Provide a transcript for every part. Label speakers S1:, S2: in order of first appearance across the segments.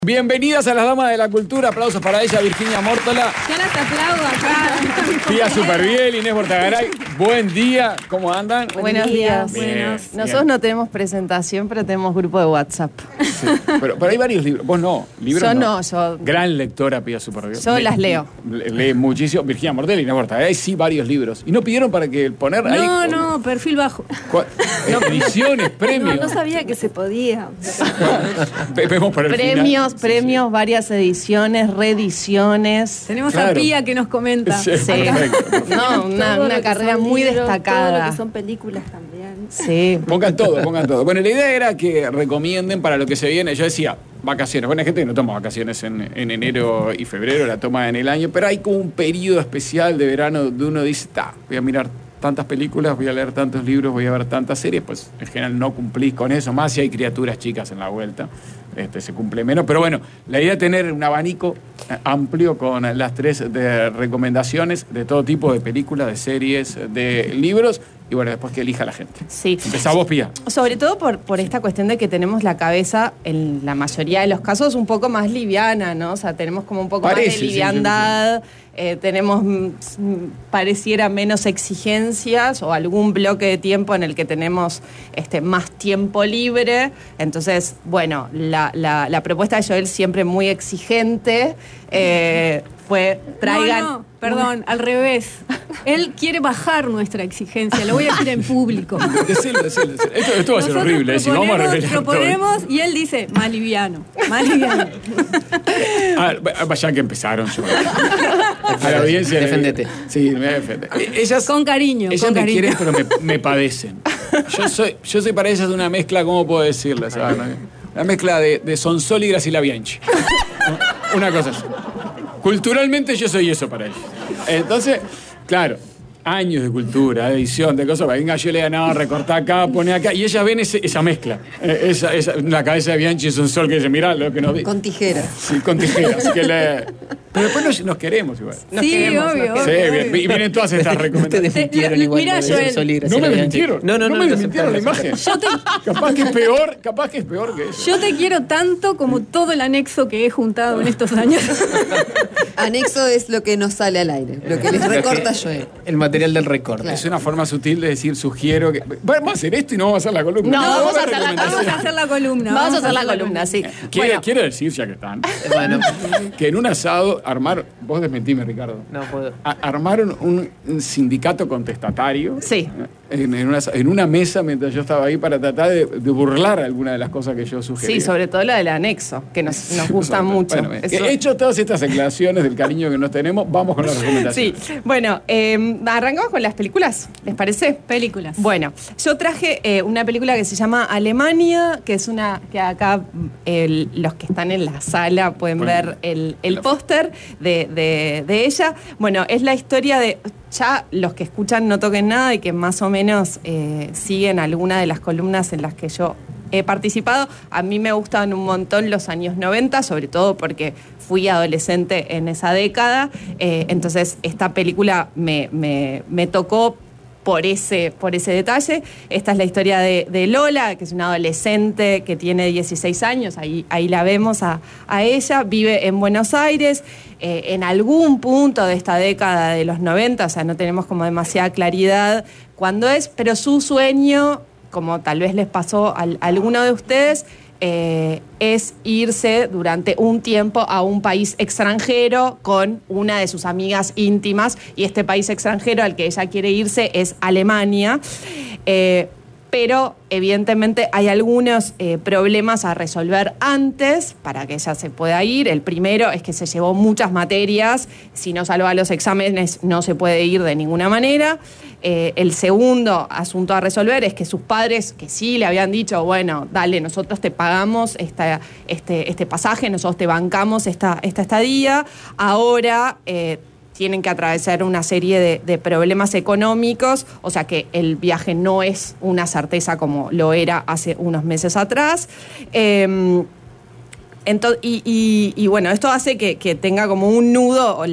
S1: Bienvenidas a las Damas de la Cultura, aplausos para ella, Virginia Mórtola.
S2: Yo no te aplaudo acá.
S1: Tía Superbiel, Inés Bortagaray. Buen día, ¿cómo andan?
S3: Buenos días.
S1: Bien,
S3: Nosotros no tenemos presentación, pero tenemos grupo de WhatsApp.
S1: Sí, pero hay varios libros. Vos no, libros
S3: Yo
S1: no.
S3: yo
S1: Gran lectora, Pía Superbiel.
S3: Yo las leo.
S1: Lee muchísimo. Virginia Mórtola y Inés Bortagaray, sí, varios libros. ¿Y no pidieron para que poner ahí?
S2: No, perfil bajo.
S1: Ediciones, premios.
S2: No sabía que se podía.
S1: Vemos para el final.
S3: Premios, varias ediciones, reediciones.
S2: Tenemos
S1: Claro.
S2: a Pía que nos comenta.
S1: Sí,
S3: Sí.
S1: perfecto.
S3: No, una carrera muy
S4: Todo lo
S3: destacada.
S4: que son películas también.
S3: Sí.
S1: Pongan todo. Bueno, la idea era que recomienden para lo que se viene. Yo decía, vacaciones. Bueno, hay gente que no toma vacaciones en enero y febrero, la toma en el año, pero hay como un periodo especial de verano donde uno dice, voy a mirar tantas películas, voy a leer tantos libros, voy a ver tantas series, pues en general no cumplís con eso, más si hay criaturas chicas en la vuelta, se cumple menos. Pero bueno, la idea es tener un abanico amplio con las 3 de recomendaciones de todo tipo de películas, de series, de libros, y bueno, después que elija la gente.
S3: Sí.
S1: Empezá vos, Pía.
S3: Sobre todo por esta cuestión de que tenemos la cabeza, en la mayoría de los casos, un poco más liviana, ¿no? O sea, tenemos como un poco más de liviandad, tenemos, pareciera, menos exigencias o algún bloque de tiempo en el que tenemos más tiempo libre. Entonces, bueno, la propuesta de Joel, siempre muy exigente, fue traigan...
S2: No, perdón, al revés. Él quiere bajar nuestra exigencia, lo voy a decir en público.
S1: Decilo. Esto va a ser
S2: Nosotros
S1: horrible, si vamos a revelar todo.
S2: proponemos y él dice, más liviano.
S1: Ya que empezaron, yo. A la audiencia.
S5: Defendete.
S1: Sí, me voy a defender. Ellas,
S2: Con cariño.
S1: ellas
S2: con
S1: me
S2: cariño.
S1: quieren, pero me padecen. Yo soy para ellas una mezcla, ¿cómo puedo decirles? Una mezcla de Sonsol y Graciela Bianchi. Una cosa así. Culturalmente yo soy eso para ellos. Entonces, claro, años de cultura, de edición, de cosas. Venga, yo le digo, no, recortá acá, poné acá. Y ellas ven esa mezcla. La cabeza de Bianchi y Sonsol que dice, mirá lo que nos dice.
S4: Con tijeras.
S1: Sí, con tijeras. Pero después nos queremos igual.
S2: Sí, obvio.
S1: Sí, bien. Y vienen todas estas
S5: Te
S1: recomendaciones.
S5: desmintieron igual.
S2: Mirá,
S5: de
S2: Joel.
S5: Sol y
S1: No
S5: Graciela
S1: me
S5: Bianchi.
S1: desmintieron.
S5: No
S1: me desmintieron la imagen. Capaz que es peor que eso.
S2: Yo te quiero tanto como todo el anexo que he juntado en estos años.
S4: Anexo es lo que nos sale al aire, lo que les recorta Joel.
S5: El material del recorte.
S4: Claro.
S1: Es una forma sutil de decir, sugiero que... Vamos a hacer esto y no vamos a hacer la columna.
S3: No, vamos a hacer
S2: Vamos a hacer la columna.
S3: Vamos a hacer la columna, sí.
S1: Quiero decir, ya que están,
S5: Bueno,
S1: que en un asado armaron... Vos desmentime, Ricardo.
S5: no puedo.
S1: Armaron un sindicato contestatario.
S3: Sí.
S1: En una mesa mientras yo estaba ahí para tratar de burlar alguna de las cosas que yo sugería.
S3: Sí, sobre todo la del anexo, que nos gusta mucho.
S1: Bueno,
S3: Eso-
S1: hecho todas estas declaraciones del cariño que nos tenemos, vamos con las recomendaciones.
S3: Sí, bueno, arrancamos con las películas, ¿les parece?
S2: Películas.
S3: Bueno, yo traje una película que se llama Alemania, que es una que acá los que están en la sala pueden ver el póster de ella. Bueno, es la historia de... Ya los que escuchan No Toquen Nada y que más o menos siguen alguna de las columnas en las que yo he participado, a mí me gustan un montón los años 90, sobre todo porque fui adolescente en esa década, entonces esta película me tocó por ese detalle. Esta es la historia de Lola, que es una adolescente que tiene 16 años, ahí la vemos a ella, vive en Buenos Aires, en algún punto de esta década de los 90, o sea, no tenemos como demasiada claridad cuándo es, pero su sueño, como tal vez les pasó a alguno de ustedes, es irse durante un tiempo a un país extranjero con una de sus amigas íntimas, y este país extranjero al que ella quiere irse es Alemania, pero evidentemente hay algunos problemas a resolver antes para que ella se pueda ir. El primero es que se llevó muchas materias, si no salva los exámenes no se puede ir de ninguna manera. El segundo asunto a resolver es que sus padres, que sí le habían dicho, bueno, dale, nosotros te pagamos este pasaje, nosotros te bancamos esta estadía, ahora tienen que atravesar una serie de problemas económicos, o sea que el viaje no es una certeza como lo era hace unos meses atrás. Y bueno, esto hace que tenga como un nudo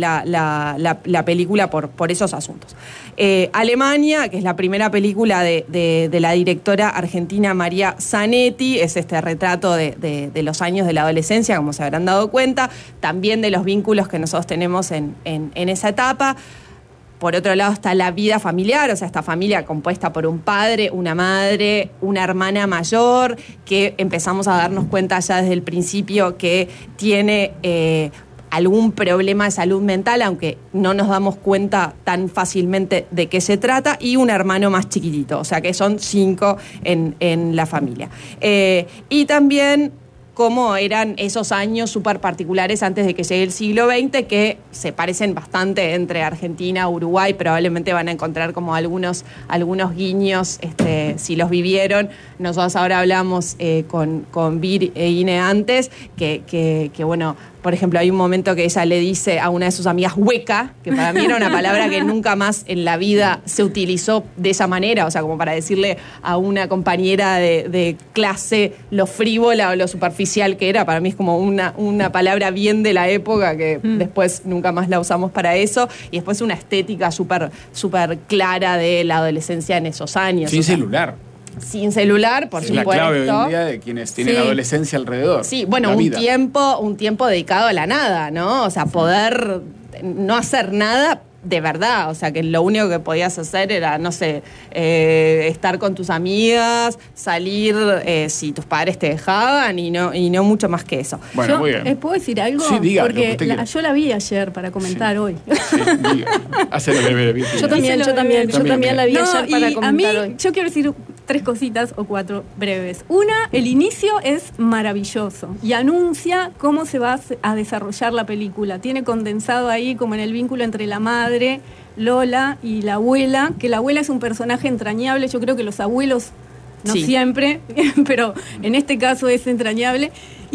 S3: la película por esos asuntos. Alemania, que es la primera película de la directora argentina María Zanetti, es este retrato de los años de la adolescencia, como se habrán dado cuenta, también de los vínculos que nosotros tenemos en esa etapa. Por otro lado está la vida familiar, o sea, esta familia compuesta por un padre, una madre, una hermana mayor, que empezamos a darnos cuenta ya desde el principio que tiene algún problema de salud mental, aunque no nos damos cuenta tan fácilmente de qué se trata, y un hermano más chiquitito, o sea que son 5 en la familia. Y también cómo eran esos años súper particulares antes de que llegue el siglo XX, que se parecen bastante entre Argentina, Uruguay, probablemente van a encontrar como algunos guiños, si los vivieron. Nosotros ahora hablamos con Vir e Ine antes, que bueno, por ejemplo, hay un momento que ella le dice a una de sus amigas hueca, que para mí era una palabra que nunca más en la vida se utilizó de esa manera, o sea, como para decirle a una compañera de clase lo frívola o lo superficial que era. Para mí es como una palabra bien de la época que después nunca más la usamos para eso, y después una estética súper clara de la adolescencia en esos años.
S1: Sin celular.
S3: Sin celular, por supuesto.
S1: Es la clave hoy en día de quienes tienen adolescencia alrededor.
S3: Sí, bueno, un tiempo dedicado a la nada, ¿no? O sea, poder no hacer nada de verdad. O sea, que lo único que podías hacer era, no sé, estar con tus amigas, salir si tus padres te dejaban, y no mucho más que eso.
S1: Bueno, muy bien.
S2: ¿Puedo decir algo?
S1: Sí, diga.
S2: Porque yo la vi ayer para comentar hoy.
S1: Sí, diga. Hacelo breve.
S2: Yo también la vi ayer para comentar
S3: a mí,
S2: hoy. Yo quiero decir 3 cositas o 4 breves. Una, el inicio es maravilloso y anuncia cómo se va a desarrollar la película. Tiene condensado ahí como en el vínculo entre la madre, Lola, y la abuela, que la abuela es un personaje entrañable. Yo creo que los abuelos no siempre, pero en este caso es entrañable.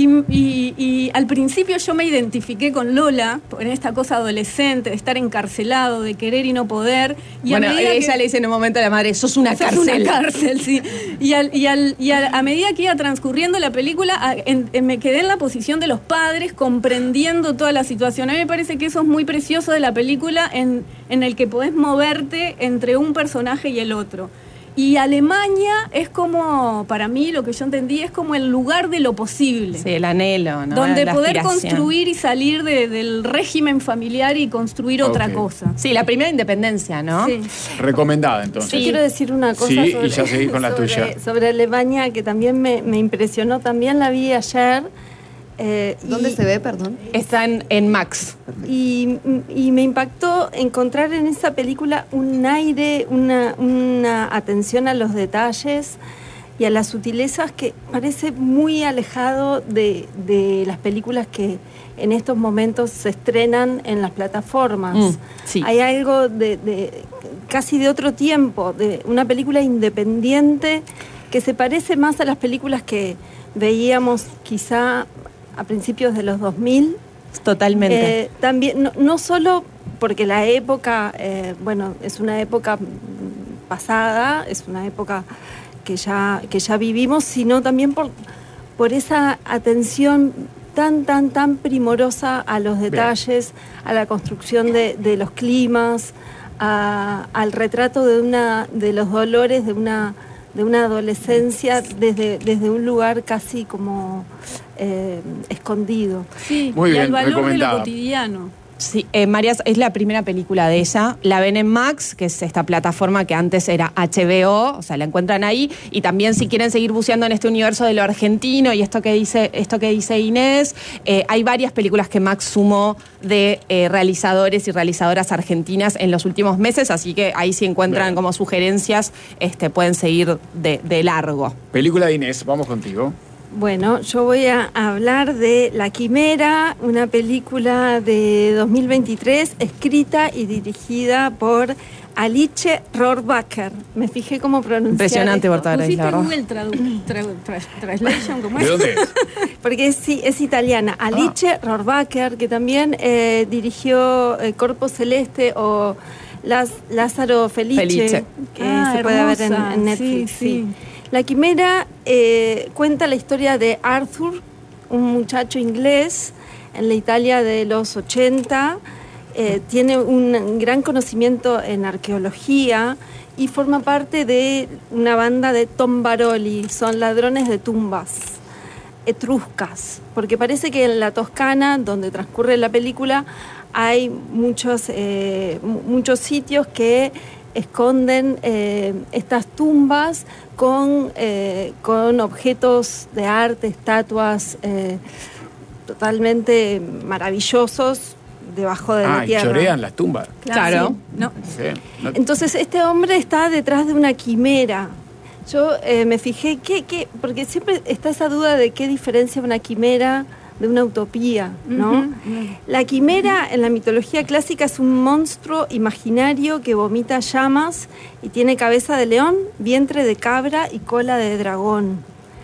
S2: Y al principio yo me identifiqué con Lola en esta cosa adolescente, de estar encarcelado, de querer y no poder. Y
S3: bueno, ella le dice en un momento a la madre, sos una cárcel.
S2: Una cárcel, sí. Y a medida que iba transcurriendo la película, me quedé en la posición de los padres, comprendiendo toda la situación. A mí me parece que eso es muy precioso de la película, en el que podés moverte entre un personaje y el otro. Y Alemania es como, para mí, lo que yo entendí, es como el lugar de lo posible.
S3: Sí, el anhelo, ¿no?
S2: Donde
S3: la
S2: poder
S3: aspiración.
S2: Construir y salir del régimen familiar y construir otra cosa.
S3: Sí, la primera independencia, ¿no?
S2: Sí.
S1: Recomendada, entonces.
S5: Yo quiero decir una cosa
S1: y ya seguí con la tuya.
S5: sobre Alemania, que también me impresionó. También la vi ayer.
S4: ¿Dónde se ve, perdón?
S3: Están en Max.
S5: Y me impactó encontrar en esa película un aire, una atención a los detalles y a las sutilezas que parece muy alejado de las películas que en estos momentos se estrenan en las plataformas.
S3: Sí.
S5: Hay algo de casi de otro tiempo, de una película independiente que se parece más a las películas que veíamos quizá a principios de los 2000.
S3: Totalmente.
S5: También, no solo porque la época, es una época pasada, es una época que ya vivimos, sino también por esa atención tan primorosa a los detalles, a la construcción de los climas, al retrato de los dolores de una adolescencia desde un lugar casi como escondido.
S2: Sí,
S1: muy
S2: y
S1: bien,
S2: al valor de lo
S1: recomendada.
S2: cotidiano.
S3: Sí, María es la primera película de ella. La ven en Max, que es esta plataforma que antes era HBO, o sea, la encuentran ahí. Y también, si quieren seguir buceando en este universo de lo argentino y esto que dice Inés, hay varias películas que Max sumó de realizadores y realizadoras argentinas en los últimos meses, así que ahí si encuentran
S1: bien,
S3: como sugerencias, pueden seguir de largo.
S1: Película de Inés, vamos contigo.
S5: Bueno, yo voy a hablar de La Quimera, una película de 2023 escrita y dirigida por Alice Rohrwacher. Me fijé cómo pronunciar
S3: Impresionante,
S5: esto.
S3: Bortara,
S2: ¿Pusiste
S3: la verdad.
S2: Google Translation? ¿Cómo
S1: ¿De
S2: es?
S1: dónde es?
S5: Porque es italiana. Alice Rohrwacher, que también dirigió Corpo Celeste o Lázaro Felice, que se puede ver en Netflix.
S2: Sí.
S5: La Quimera cuenta la historia de Arthur, un muchacho inglés en la Italia de los 80, tiene un gran conocimiento en arqueología y forma parte de una banda de tombaroli, son ladrones de tumbas etruscas, porque parece que en la Toscana, donde transcurre la película, hay muchos sitios que esconden estas tumbas con objetos de arte, estatuas totalmente maravillosos debajo de la tierra.
S1: Chorean las tumbas.
S3: Claro.
S2: Sí. No.
S1: Sí.
S5: Entonces este hombre está detrás de una quimera. Yo me fijé porque siempre está esa duda de qué diferencia una quimera de una utopía, ¿no? La quimera en la mitología clásica es un monstruo imaginario que vomita llamas y tiene cabeza de león, vientre de cabra y cola de dragón.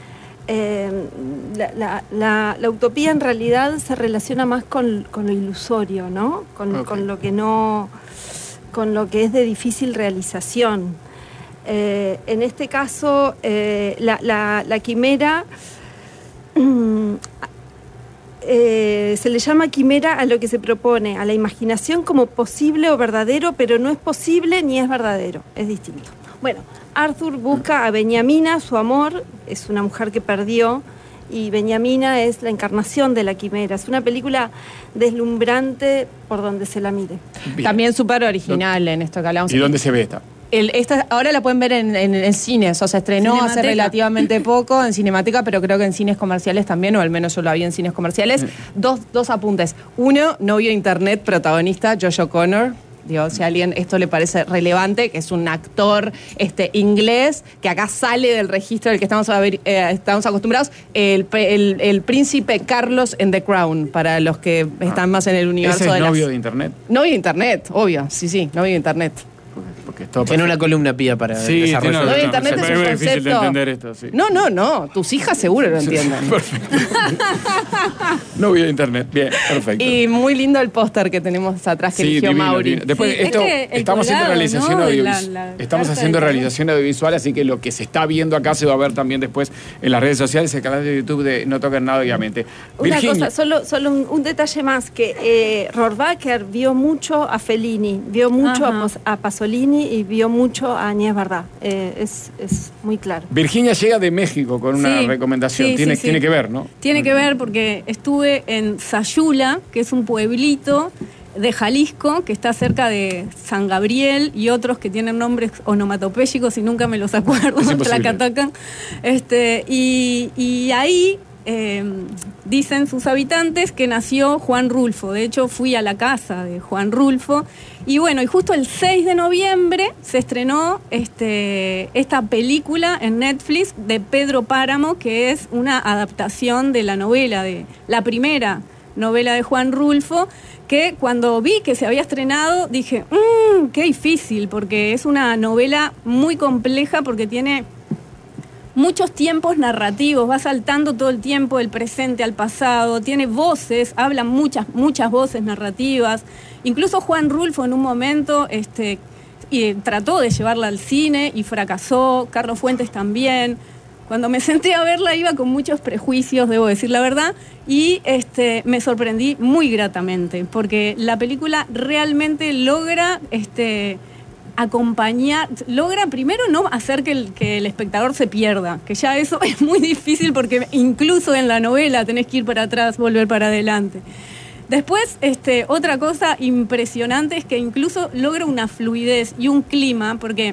S5: La utopía en realidad se relaciona más con lo ilusorio, ¿no? Con lo que no, con lo que es de difícil realización. En este caso, la quimera se le llama quimera a lo que se propone, a la imaginación como posible o verdadero, pero no es posible ni es verdadero, es distinto. Bueno, Arthur busca a Benyamina, su amor, es una mujer que perdió, y Benyamina es la encarnación de la quimera. Es una película deslumbrante por donde se la mire.
S1: Bien.
S3: También súper original en esto que hablamos.
S1: ¿Y dónde se ve esta?
S3: Ahora la pueden ver en cines, o sea, estrenó hace
S2: Cinemateca.
S3: relativamente poco en Cinemateca, pero creo que en cines comerciales también, o al menos yo la vi en cines comerciales. Dos apuntes. Uno, novio de internet, protagonista, Josh Connor. Digo, si a alguien esto le parece relevante, que es un actor inglés, que acá sale del registro del que estamos acostumbrados, el príncipe Carlos en The Crown, para los que están más en el universo
S1: ¿Ese es
S3: de
S1: novio de internet?
S3: Novio de internet, obvio, sí, novio de internet.
S1: Porque es todo
S6: Tiene una columna pía para
S1: Sí,
S6: desarrollo.
S1: tiene
S3: Lo de internet es un
S1: difícil de
S3: concepto.
S1: entender esto, sí.
S3: No, tus hijas seguro lo entienden.
S1: Novio de internet, bien, perfecto.
S3: Y muy lindo el póster que tenemos atrás que eligió
S1: divino,
S3: Mauri.
S1: divino. Después,
S2: Sí, es
S1: esto,
S2: que el
S1: estamos haciendo
S2: colgado,
S1: realización
S2: ¿no?
S1: audiovisual.
S2: La
S1: Estamos
S2: carta
S1: haciendo
S2: de
S1: realización audiovisual, así que lo que se está viendo acá se va a ver también después en las redes sociales, el canal de YouTube de No Toquen Nada, obviamente.
S5: Una
S1: Virginia,
S5: cosa, solo un detalle más, que Rohrwacher vio mucho a Fellini, vio mucho a Pasolini y vio mucho a Agnès Varda. Es muy claro.
S1: Virginia llega de México con una
S2: Sí,
S1: recomendación.
S2: sí,
S1: Tiene
S2: sí.
S1: que ver, ¿no?
S2: Tiene que ver porque estuve en Sayula, que es un pueblito de Jalisco, que está cerca de San Gabriel y otros que tienen nombres onomatopéyicos y nunca me los acuerdo,
S1: Es imposible.
S2: Tlacatacan. Y ahí dicen sus habitantes que nació Juan Rulfo. De hecho, fui a la casa de Juan Rulfo. Y bueno, y justo el 6 de noviembre se estrenó esta película en Netflix de Pedro Páramo, que es una adaptación de la novela, de la primera novela de Juan Rulfo, que cuando vi que se había estrenado dije, qué difícil, porque es una novela muy compleja, porque tiene muchos tiempos narrativos, va saltando todo el tiempo del presente al pasado, tiene voces, hablan muchas voces narrativas. Incluso Juan Rulfo en un momento trató de llevarla al cine y fracasó, Carlos Fuentes también. Cuando me senté a verla iba con muchos prejuicios, debo decir la verdad, y me sorprendí muy gratamente, porque la película realmente logra acompañar, logra primero no hacer que el espectador se pierda, que ya eso es muy difícil porque incluso en la novela tenés que ir para atrás, volver para adelante. Después, otra cosa impresionante es que incluso logra una fluidez y un clima, porque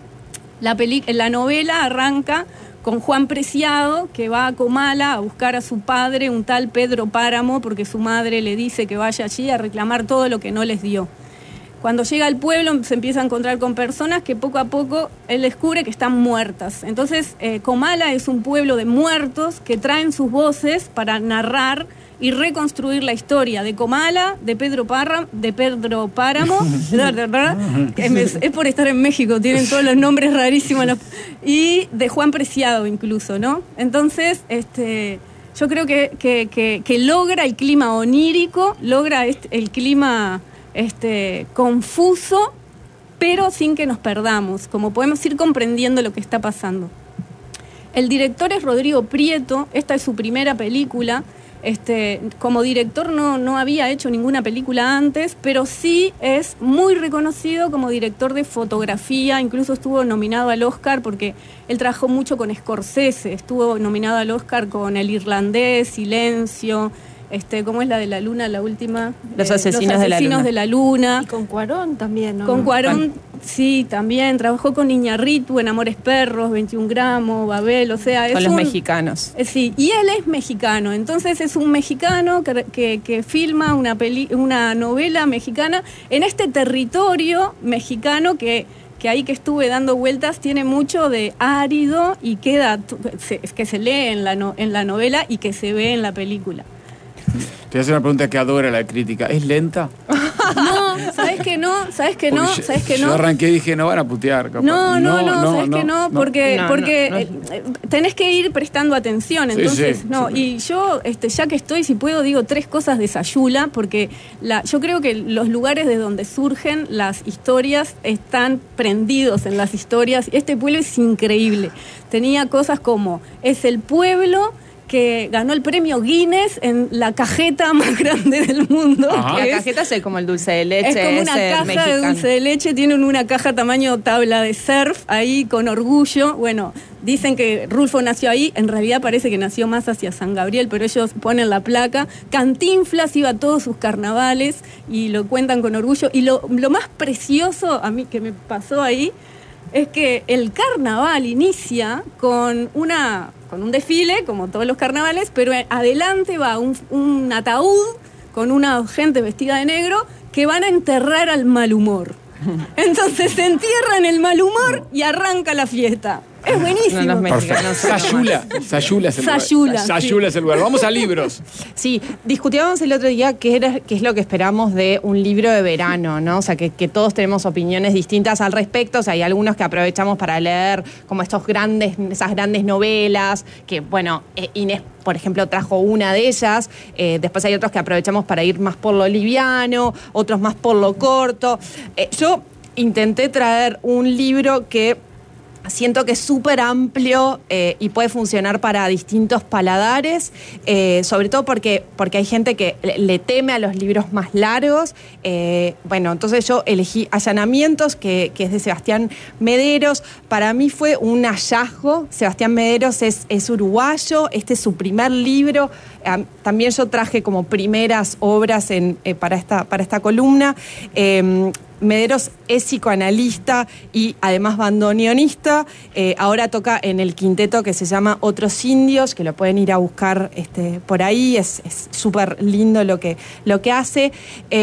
S2: la novela arranca con Juan Preciado, que va a Comala a buscar a su padre, un tal Pedro Páramo, porque su madre le dice que vaya allí a reclamar todo lo que no les dio. Cuando llega al pueblo se empieza a encontrar con personas que poco a poco él descubre que están muertas. Entonces, Comala es un pueblo de muertos que traen sus voces para narrar y reconstruir la historia de Comala, de Pedro Páramo, es por estar en México, tienen todos los nombres rarísimos, y de Juan Preciado incluso, ¿no? Entonces, yo creo que logra el clima onírico, logra el clima confuso, pero sin que nos perdamos, como podemos ir comprendiendo lo que está pasando. El director es Rodrigo Prieto, esta es su primera película. Como director no había hecho ninguna película antes, pero sí es muy reconocido como director de fotografía, incluso estuvo nominado al Oscar porque él trabajó mucho con Scorsese, estuvo nominado al Oscar con El Irlandés, Silencio, ¿cómo es la de la luna, la última?
S3: Los asesinos de la luna.
S5: Y con Cuarón también, ¿no?
S2: Con Cuarón, sí, también. Trabajó con Iñárritu en Amores Perros, 21 gramos, Babel, o sea...
S3: Con los mexicanos.
S2: Sí, y él es mexicano, entonces es un mexicano que filma una novela mexicana en este territorio mexicano que ahí que estuve dando vueltas tiene mucho de árido y que se lee en la novela y que se ve en la película.
S1: Te voy a hacer una pregunta que adora la crítica. ¿Es lenta?
S2: No, ¿sabes que no?
S1: Yo arranqué y dije, no van a putear. Capaz.
S2: No, porque tenés que ir prestando atención. Entonces,
S1: sí.
S2: Y yo, ya que estoy, si puedo, digo 3 cosas de Sayula, porque yo creo que los lugares de donde surgen las historias están prendidos en las historias. Este pueblo es increíble. Tenía cosas como, es el pueblo que ganó el premio Guinness en la cajeta más grande del mundo.
S3: La cajeta es como el dulce de leche.
S2: Es como una caja mexicano. De dulce de leche, tienen una caja tamaño tabla de surf, ahí con orgullo. Bueno, dicen que Rulfo nació ahí, en realidad parece que nació más hacia San Gabriel, pero ellos ponen la placa. Cantinflas iba a todos sus carnavales y lo cuentan con orgullo. Y lo más precioso a mí que me pasó ahí es que el carnaval inicia con un desfile, como todos los carnavales, pero adelante va un ataúd con una gente vestida de negro que van a enterrar al mal humor. Entonces se entierran el mal humor y arranca la fiesta. Es buenísimo.
S1: Perfecto. Sayula es el lugar. Vamos a libros.
S3: Sí, discutíamos el otro día qué es lo que esperamos de un libro de verano, ¿no? O sea, que todos tenemos opiniones distintas al respecto. O sea, hay algunos que aprovechamos para leer como esas grandes novelas, que, bueno, Inés, por ejemplo, trajo una de ellas. Después hay otros que aprovechamos para ir más por lo liviano, otros más por lo corto. Yo intenté traer un libro que siento que es súper amplio y puede funcionar para distintos paladares, sobre todo porque hay gente que le teme a los libros más largos. Entonces yo elegí Allanamientos, que es de Sebastián Mederos. Para mí fue un hallazgo. Sebastián Mederos es uruguayo, este es su primer libro. También yo traje como primeras obras para esta columna. Mederos es psicoanalista y además bandoneonista. Ahora toca en el quinteto que se llama Otros Indios, que lo pueden ir a buscar por ahí. Es súper lindo lo que hace.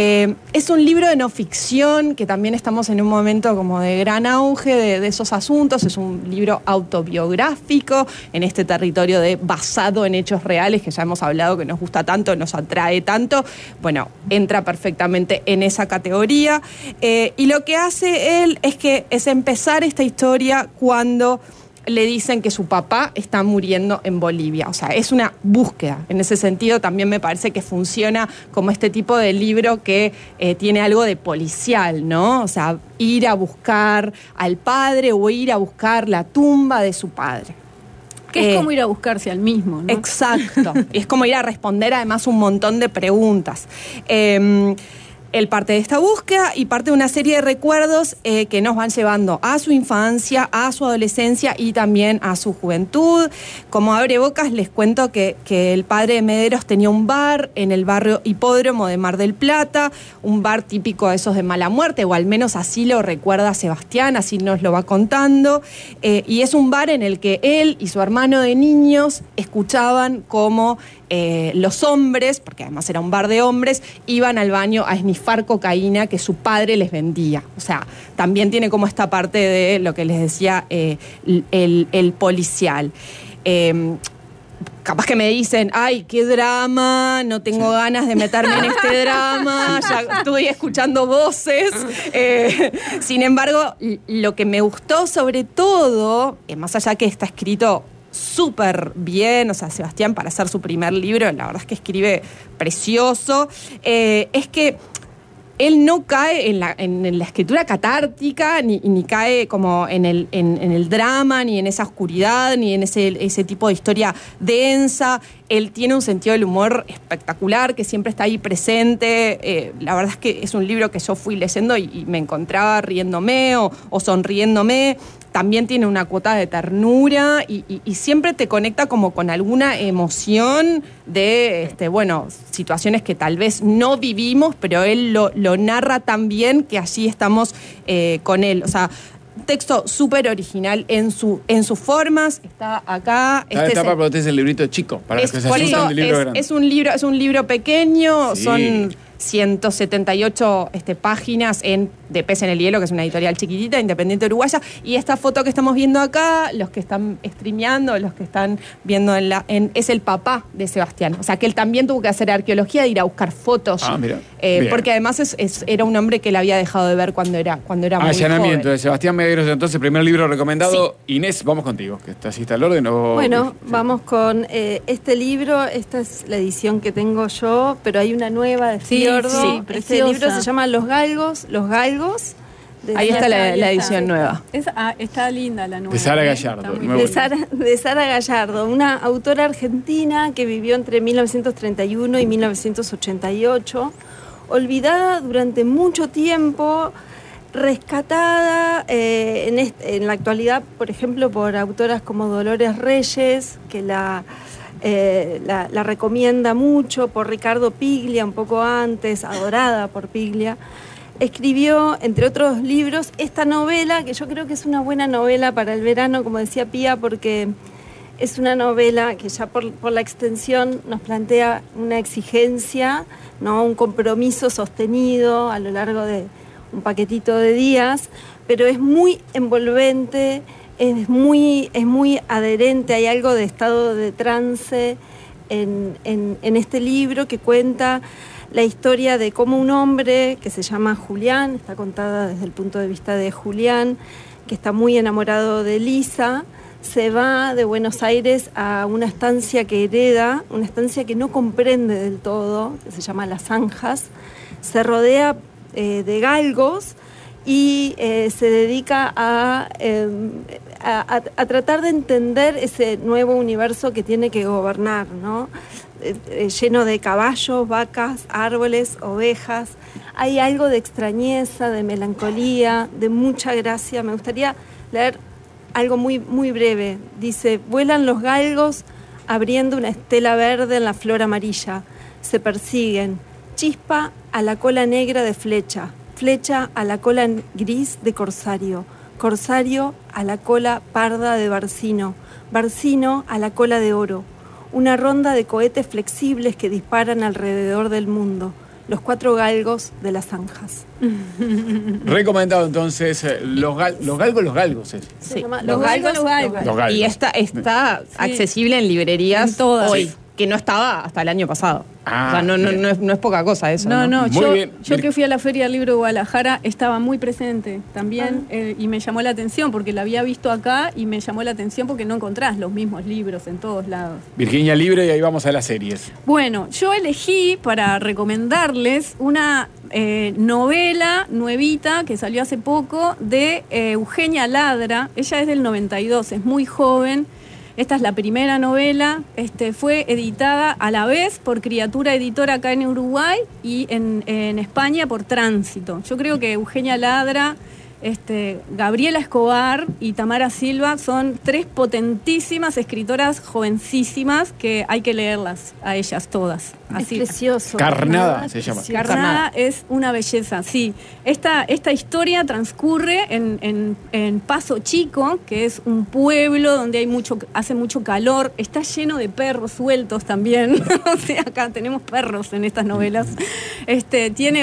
S3: Es un libro de no ficción, que también estamos en un momento como de gran auge de esos asuntos. Es un libro autobiográfico en este territorio basado en hechos reales, que ya hemos hablado que nos gusta tanto, nos atrae tanto. Bueno, entra perfectamente en esa categoría. Y lo que hace él es empezar esta historia cuando le dicen que su papá está muriendo en Bolivia. O sea, es una búsqueda. En ese sentido también me parece que funciona como este tipo de libro que tiene algo de policial, ¿no? O sea, ir a buscar al padre o ir a buscar la tumba de su padre.
S2: Que es como ir a buscarse al mismo, ¿no?
S3: Exacto. Es como ir a responder además un montón de preguntas. Él parte de esta búsqueda y parte de una serie de recuerdos que nos van llevando a su infancia, a su adolescencia y también a su juventud. Como abrebocas, les cuento que el padre de Mederos tenía un bar en el barrio Hipódromo de Mar del Plata, un bar típico de esos de mala muerte, o al menos así lo recuerda Sebastián, así nos lo va contando. Y es un bar en el que él y su hermano de niños escuchaban cómo los hombres, porque además era un bar de hombres, iban al baño a esnifar cocaína que su padre les vendía. O sea, también tiene como esta parte de lo que les decía el policial. Capaz que me dicen, ay, qué drama, no tengo ganas de meterme en este drama, ya estoy escuchando voces. Sin embargo, lo que me gustó sobre todo, más allá que está escrito súper bien, o sea, Sebastián, para hacer su primer libro, la verdad es que escribe precioso, es que él no cae en la escritura catártica, ni cae como en el drama, ni en esa oscuridad, ni en ese tipo de historia densa. él tiene un sentido del humor espectacular, que siempre está ahí presente. La verdad es que es un libro que yo fui leyendo y me encontraba riéndome o sonriéndome. También tiene una cuota de ternura y siempre te conecta como con alguna emoción de, situaciones que tal vez no vivimos, pero él lo narra tan bien que allí estamos con él. O sea, texto súper original en sus formas. Está acá.
S1: Pero este es el librito chico. Para los que se asustan del libro grande.
S3: Es un libro pequeño.
S1: Sí.
S3: Son 178 páginas de Pez en el Hielo, que es una editorial chiquitita, independiente uruguaya. Y esta foto que estamos viendo acá, los que están streameando, los que están viendo es el papá de Sebastián. O sea, que él también tuvo que hacer arqueología, de ir a buscar fotos.
S1: Mira.
S3: Porque además era un hombre que él había dejado de ver cuando era muy
S1: Allanamiento
S3: joven.
S1: de Sebastián Medeiros, entonces, primer libro recomendado. Sí. Inés, vamos contigo, que así está el orden.
S5: Bueno, vamos con este libro. Esta es la edición que tengo yo, pero hay una nueva de Fiordo.
S2: Sí,
S5: este libro se llama Los Galgos.
S3: Ahí está la edición nueva.
S2: Está linda la nueva.
S1: De Sara Gallardo.
S5: De Sara Gallardo, una autora argentina que vivió entre 1931 y 1988, olvidada durante mucho tiempo, rescatada en la actualidad, por ejemplo, por autoras como Dolores Reyes, que la recomienda mucho, por Ricardo Piglia, un poco antes, adorada por Piglia. Escribió, entre otros libros, esta novela, que yo creo que es una buena novela para el verano, como decía Pía, porque es una novela que ya por la extensión nos plantea una exigencia, ¿no? Un compromiso sostenido a lo largo de un paquetito de días, pero es muy envolvente, es muy adherente, hay algo de estado de trance en este libro que cuenta la historia de cómo un hombre que se llama Julián, está contada desde el punto de vista de Julián, que está muy enamorado de Lisa, se va de Buenos Aires a una estancia que hereda, una estancia que no comprende del todo, que se llama Las Zanjas, se rodea de galgos y se dedica a tratar de entender ese nuevo universo que tiene que gobernar, ¿no? Lleno de caballos, vacas, árboles, ovejas. Hay algo de extrañeza, de melancolía, de mucha gracia. Me gustaría leer algo muy, muy breve. Dice: vuelan los galgos abriendo una estela verde en la flor amarilla. Se persiguen. Chispa a la cola negra de flecha. Flecha a la cola gris de corsario. Corsario a la cola parda de barcino. Barcino a la cola de oro. Una ronda de cohetes flexibles que disparan alrededor del mundo. Los 4 galgos de las zanjas.
S1: Recomendado entonces los galgos.
S5: Sí.
S2: Los galgos.
S3: Y está accesible en librerías
S2: en todas.
S3: Hoy, que no estaba hasta el año pasado. O sea, no es poca cosa eso.
S2: No,
S1: Muy
S2: yo
S1: bien.
S2: que fui a la Feria del Libro de Guadalajara estaba muy presente también y me llamó la atención porque la había visto acá y me llamó la atención porque no encontrás los mismos libros en todos lados.
S1: Virginia Libre, y ahí vamos a las series.
S2: Bueno, yo elegí para recomendarles una novela nuevita que salió hace poco de Eugenia Ladra. Ella es del 92, es muy joven. Esta es la primera novela, fue editada a la vez por Criatura Editora acá en Uruguay y en España por Tránsito. Yo creo que Eugenia Ladra, Gabriela Escobar y Tamara Silva son 3 potentísimas escritoras jovencísimas que hay que leerlas a ellas todas. Así.
S5: Es precioso.
S1: Carnada se llama.
S2: Carnada es una belleza, sí. Esta historia transcurre en Paso Chico, que es un pueblo donde hace mucho calor, está lleno de perros sueltos también. O sea, acá tenemos perros en estas novelas. Tiene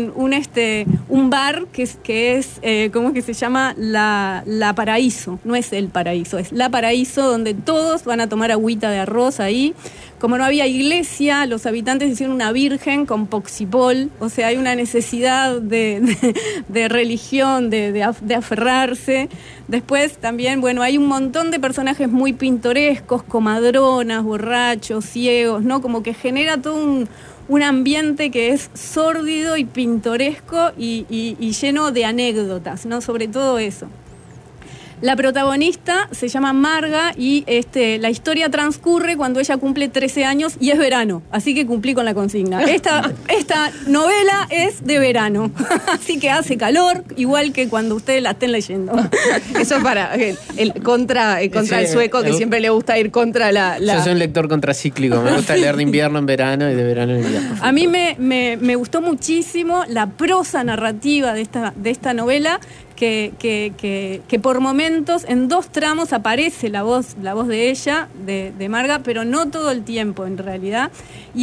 S2: un bar que es ¿cómo que se llama? La Paraíso. No es El Paraíso, es La Paraíso, donde todos van a tomar agüita de arroz ahí. Como no había iglesia, los habitantes hicieron una virgen con poxipol, o sea, hay una necesidad de religión, de aferrarse. Después también, bueno, hay un montón de personajes muy pintorescos, comadronas, borrachos, ciegos, ¿no? Como que genera todo un ambiente que es sórdido y pintoresco y lleno de anécdotas, ¿no? Sobre todo eso. La protagonista se llama Marga y la historia transcurre cuando ella cumple 13 años y es verano, así que cumplí con la consigna. Esta novela es de verano, así que hace calor, igual que cuando ustedes la estén leyendo.
S3: Eso es para contra el sueco, que siempre le gusta ir contra la...
S6: Yo soy un lector contracíclico, me gusta leer de invierno en verano y de verano en invierno.
S2: A mí me gustó muchísimo la prosa narrativa de esta novela, que por momentos, en 2 tramos, aparece la voz de ella, de Marga, pero no todo el tiempo en realidad.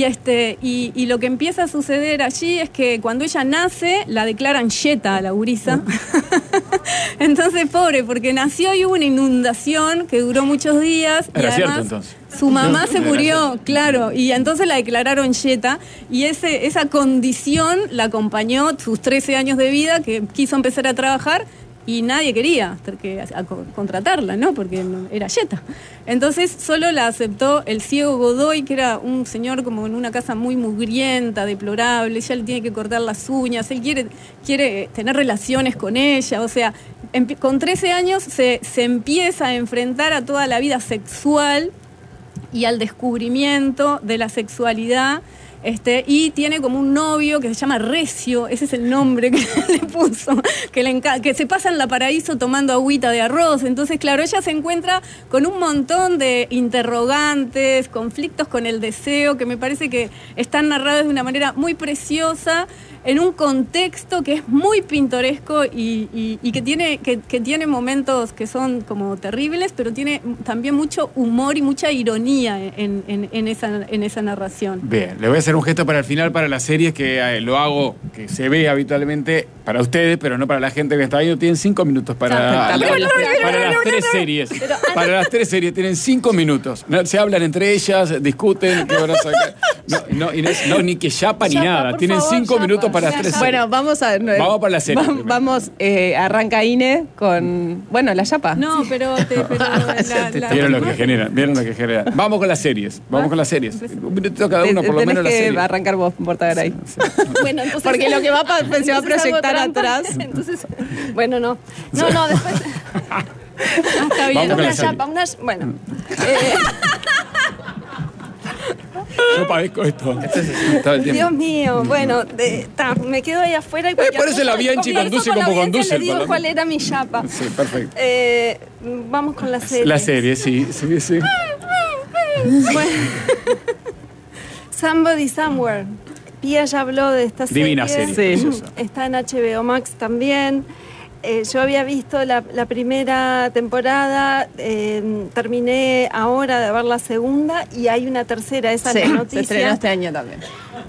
S2: Y lo que empieza a suceder allí es que cuando ella nace, la declaran yeta a la gurisa. Entonces, pobre, porque nació y hubo una inundación que duró muchos días.
S1: Era
S2: y además,
S1: cierto, entonces.
S2: Su mamá se murió, claro, y entonces la declararon yeta, y esa condición la acompañó sus 13 años de vida, que quiso empezar a trabajar y nadie quería contratarla, ¿no? Porque era yeta. Entonces solo la aceptó el ciego Godoy, que era un señor como en una casa muy mugrienta, deplorable. Ella le tiene que cortar las uñas, él quiere tener relaciones con ella. O sea, con 13 años se empieza a enfrentar a toda la vida sexual y al descubrimiento de la sexualidad. Y tiene como un novio que se llama Recio, ese es el nombre que le puso, que se pasa en la Paraíso tomando agüita de arroz. Entonces, claro, ella se encuentra con un montón de interrogantes, conflictos con el deseo, que me parece que están narrados de una manera muy preciosa, en un contexto que es muy pintoresco y que tiene momentos que son como terribles, pero tiene también mucho humor y mucha ironía en esa narración.
S1: Bien, le voy a hacer un gesto para el final, para las series, que lo hago, que se ve habitualmente para ustedes, pero no para la gente que está viendo. Tienen 5 minutos para las 3 series. Para las 3 series tienen 5 minutos. Se hablan entre ellas, discuten, qué van a sacar. No, ni que yapa ni nada. Tienen 5 minutos para las 3 series.
S3: Bueno, vamos para la serie. Vamos, arranca Ine con, la yapa.
S2: No, pero
S1: Vieron lo que generan. Vamos con las series. Un minutito cada uno, por lo menos la serie.
S3: Va a arrancar vos, Portagaray.
S1: Sí.
S5: Bueno, entonces,
S3: porque lo que se va a proyectar atrás.
S5: Entonces, bueno, no, después.
S2: Está bien.
S5: Una yapa, bueno.
S1: Yo padezco esto. Todo el tiempo.
S5: Dios mío, bueno, me quedo ahí afuera y
S1: por eso la Bianchi conduce como conduce.
S5: Le digo cuál era mi yapa.
S1: Sí, perfecto.
S5: Vamos con la serie.
S1: La serie, sí.
S5: Bueno. Somebody Somewhere. Pia ya habló de esta serie.
S1: Divina serie.
S3: Sí.
S5: Está en HBO Max también. Yo había visto la primera temporada, terminé ahora de ver la segunda y hay una tercera, esa es la noticia.
S3: Se estrenó este año también.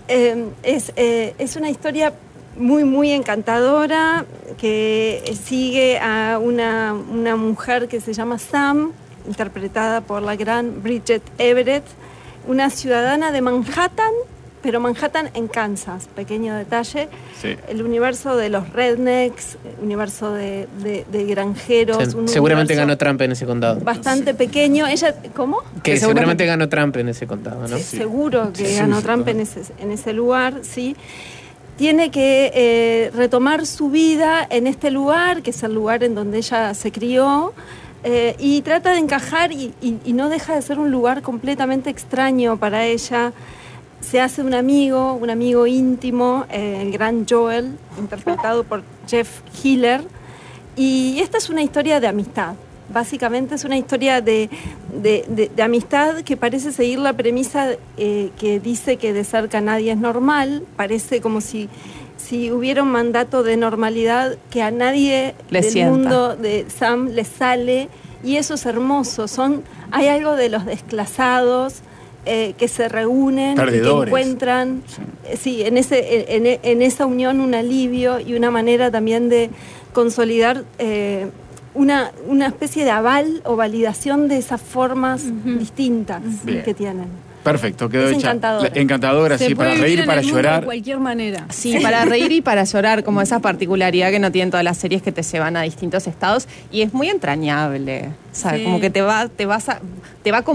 S5: Es una historia muy, muy encantadora que sigue a una mujer que se llama Sam, interpretada por la gran Bridget Everett, una ciudadana de Manhattan, pero Manhattan en Kansas, pequeño detalle.
S1: Sí.
S5: El universo de los rednecks, universo de granjeros.
S6: Seguramente ganó Trump en ese condado.
S5: Bastante pequeño. Ella, ¿cómo?
S6: Que seguramente ganó Trump en ese condado, ¿no?
S5: Sí, seguro que ganó Trump en ese lugar, sí. Tiene que retomar su vida en este lugar, que es el lugar en donde ella se crió, y trata de encajar y no deja de ser un lugar completamente extraño para ella. Se hace un amigo íntimo, el gran Joel, interpretado por Jeff Healer. Y esta es una historia de amistad. Básicamente es una historia de amistad que parece seguir la premisa que dice que de cerca nadie es normal. Parece como si hubiera un mandato de normalidad que a nadie mundo de Sam le sale. Y eso es hermoso. Hay algo de los desclasados, que se reúnen y que encuentran en esa unión un alivio y una manera también de consolidar una especie de aval o validación de esas formas distintas que tienen.
S1: Perfecto, quedó
S5: es
S1: hecha.
S5: Encantadora,
S1: sí, para reír, para llorar.
S2: De cualquier manera.
S3: Sí, para reír y para llorar, como esa particularidad que no tienen todas las series que te llevan a distintos estados, y es muy entrañable, ¿sabes? Sí. Como que te va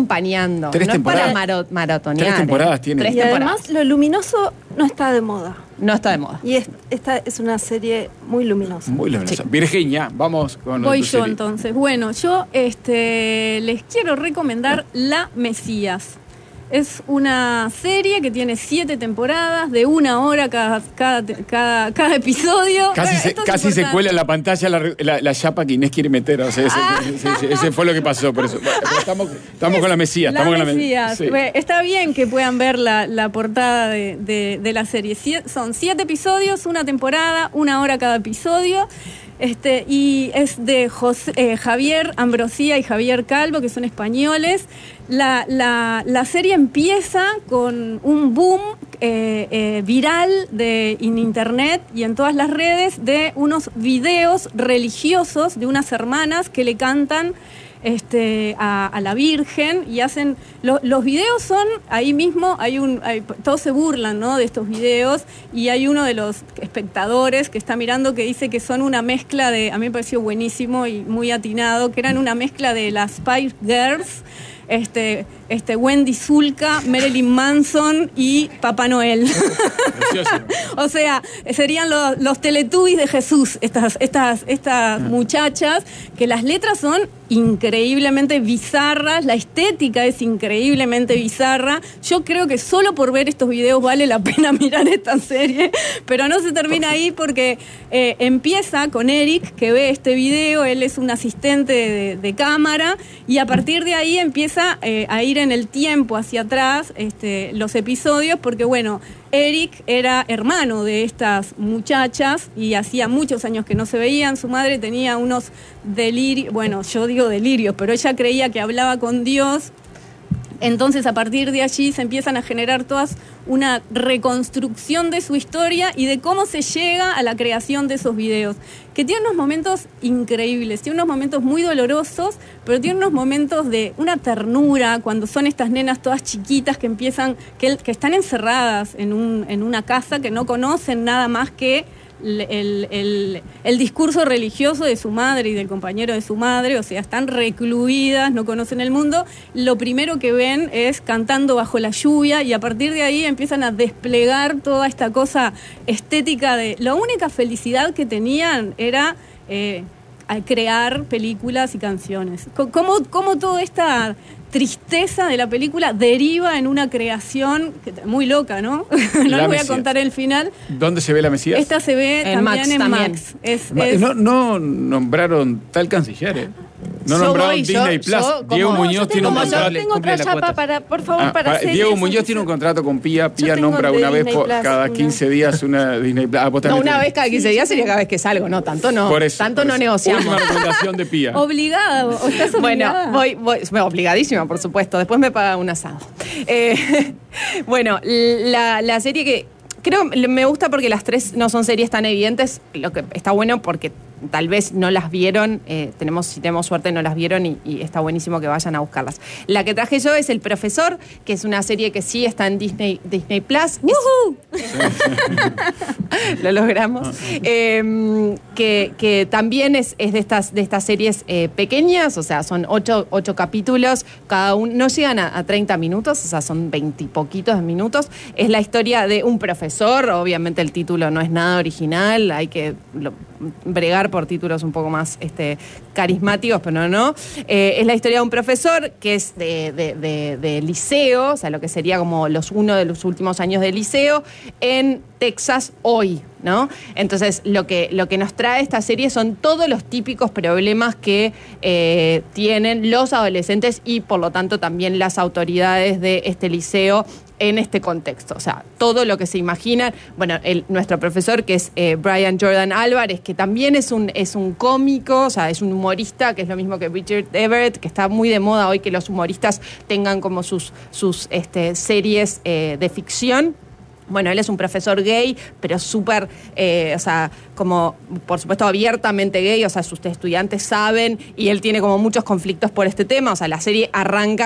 S3: acompañando.
S1: 3 temporadas.
S3: Es para maratonear.
S1: 3 temporadas tiene.
S5: Y además lo luminoso no está de moda.
S3: no está de moda.
S5: Y esta es una serie muy luminosa.
S1: Muy luminosa. Sí. Virginia, vamos con
S2: Voy yo
S1: serie.
S2: Entonces. Bueno, yo les quiero recomendar La Mesías. Es una serie que tiene 7 temporadas, de 1 hora cada episodio.
S1: Casi se cuela en la pantalla la chapa que Inés quiere meter. O sea, ese fue lo que pasó. Por eso. Bueno, estamos con La Mesías.
S2: La Mesías. Sí. Está bien que puedan ver la portada de la serie. Son 7 episodios, 1 temporada, 1 hora cada episodio. Y es de Javier Ambrosía y Javier Calvo, que son españoles. La serie empieza con un boom viral en internet y en todas las redes de unos videos religiosos de unas hermanas que le cantan a la Virgen y hacen los videos son ahí mismo todos se burlan, ¿no?, de estos videos, y hay uno de los espectadores que está mirando que dice que son una mezcla de, a mí me pareció buenísimo y muy atinado, que eran una mezcla de las Spice Girls, Wendy Zulka, Marilyn Manson y Papá Noel. O sea, serían los Teletubbies de Jesús, estas muchachas, que las letras son increíblemente bizarras, la estética es increíblemente bizarra. Yo creo que solo por ver estos videos vale la pena mirar esta serie, pero no se termina ahí porque empieza con Eric, que ve este video, él es un asistente de cámara, y a partir de ahí empieza a ir en el tiempo hacia atrás los episodios, porque bueno, Eric era hermano de estas muchachas y hacía muchos años que no se veían. Su madre tenía unos delirios, bueno, yo digo delirios, pero ella creía que hablaba con Dios. Entonces, a partir de allí se empiezan a generar todas una reconstrucción de su historia y de cómo se llega a la creación de esos videos, que tiene unos momentos increíbles, tiene unos momentos muy dolorosos, pero tiene unos momentos de una ternura cuando son estas nenas todas chiquitas que empiezan, que están encerradas en una casa, que no conocen nada más que el discurso religioso de su madre y del compañero de su madre, o sea, están recluidas, no conocen el mundo. Lo primero que ven es Cantando bajo la lluvia, y a partir de ahí empiezan a desplegar toda esta cosa estética de... La única felicidad que tenían era al crear películas y canciones. ¿Cómo toda esta tristeza de la película deriva en una creación muy loca, ¿no? No les voy a contar el final.
S1: ¿Dónde se ve La Mesías?
S2: Esta se ve también en Max.
S1: No nombraron tal canciller, No nombraron Disney Plus. Diego Muñoz tiene un contrato.
S5: Yo tengo otra chapa para
S1: Diego Muñoz tiene un contrato con Pía. Pía nombra una vez cada 15 días una Disney Plus.
S3: No, una vez cada 15 días sería cada vez que salgo. No, tanto no. Tanto no negociamos.
S1: Última recomendación de Pía.
S2: Obligada. ¿O estás obligada?
S3: Bueno, voy obligadísima, por supuesto. Después me paga un asado. Bueno, la serie que creo me gusta porque las tres no son series tan evidentes, lo que está bueno porque tal vez no las vieron, si tenemos suerte no las vieron y está buenísimo que vayan a buscarlas. La que traje yo es El Profesor, que es una serie que sí está en Disney Plus. ¡Woohoo! Lo logramos. Que también es de estas series pequeñas, o sea, son 8 capítulos, cada uno no llegan a 30 minutos, o sea, son 20 y poquitos minutos. Es la historia de un profesor, obviamente el título no es nada original, hay que bregar por títulos un poco más carismáticos, pero no. Es la historia de un profesor que es de liceo, o sea, lo que sería como uno de los últimos años de liceo, en Texas hoy, ¿no? Entonces, lo que nos trae esta serie son todos los típicos problemas que tienen los adolescentes y, por lo tanto, también las autoridades de este liceo en este contexto. O sea, todo lo que se imaginan. Bueno, nuestro profesor, que es Brian Jordan Álvarez, que también es un cómico, o sea, es un humorista, que es lo mismo que Richard Everett, que está muy de moda hoy que los humoristas tengan como sus series de ficción. Bueno, él es un profesor gay, pero súper, o sea, como, por supuesto, abiertamente gay, o sea, sus estudiantes saben, y él tiene como muchos conflictos por este tema, o sea, la serie arranca con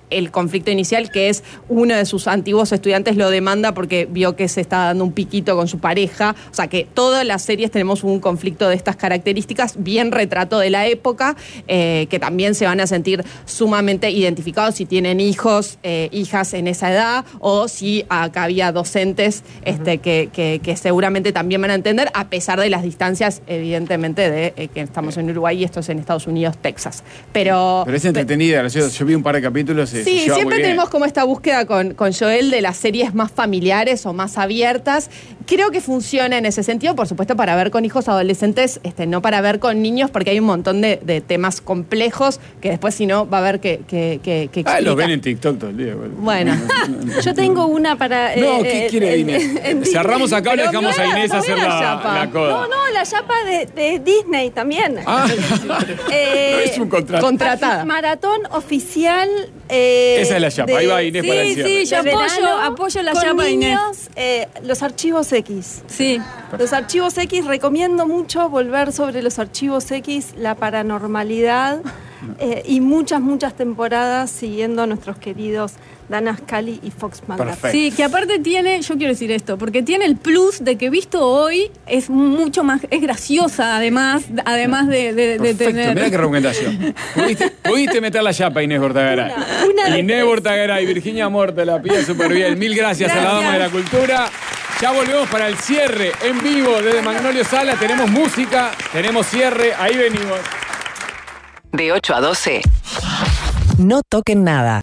S3: el conflicto inicial, que es uno de sus antiguos estudiantes lo demanda porque vio que se está dando un piquito con su pareja. O sea que todas las series tenemos un conflicto de estas características, bien retrato de la época, que también se van a sentir sumamente identificados si tienen hijos, hijas en esa edad, o si acá había docentes que seguramente también van a entender, a pesar de las distancias, evidentemente, de que estamos en Uruguay y esto es en Estados Unidos, Texas. Pero
S1: es entretenida, yo vi un par de capítulos.
S3: Sí, siempre tenemos como esta búsqueda con Joel de las series más familiares o más abiertas. Creo que funciona en ese sentido, por supuesto, para ver con hijos adolescentes, no para ver con niños, porque hay un montón de temas complejos que después, si no, va a haber que explicar.
S1: Los ven en TikTok todo el día.
S3: Bueno.
S5: Yo tengo una para...
S1: ¿qué quiere Inés? ¿Cerramos acá o le dejamos a Inés hacer la coda?
S5: No, la chapa de Disney también.
S1: Es un contrato.
S3: Contratada.
S5: Maratón oficial...
S1: esa es la chapa, ahí va Inés para el cierre.
S2: Sí, yo apoyo la
S5: con
S2: chapa de Inés.
S5: niños, los archivos X.
S2: Sí.
S5: Los archivos X, recomiendo mucho volver sobre los archivos X, la paranormalidad y muchas temporadas siguiendo a nuestros queridos Dana Scully y Fox McGrath.
S2: Sí, que aparte tiene, yo quiero decir esto, porque tiene el plus de que visto hoy es mucho más, es graciosa además de tener...
S1: Mirá qué recomendación. Pudiste meter la chapa, Inés Bortagaray. Inés Bortagaray y Virginia Morte, la pilla súper bien. Mil gracias a la Dama de la Cultura. Ya volvemos para el cierre en vivo desde Magnolio Sala. Tenemos música, tenemos cierre, ahí venimos.
S7: De 8 a 12. No toquen nada.